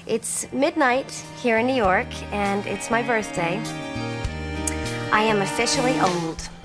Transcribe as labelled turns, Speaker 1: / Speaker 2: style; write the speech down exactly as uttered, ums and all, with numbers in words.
Speaker 1: It's midnight here in New York, and it's my birthday. I am officially old.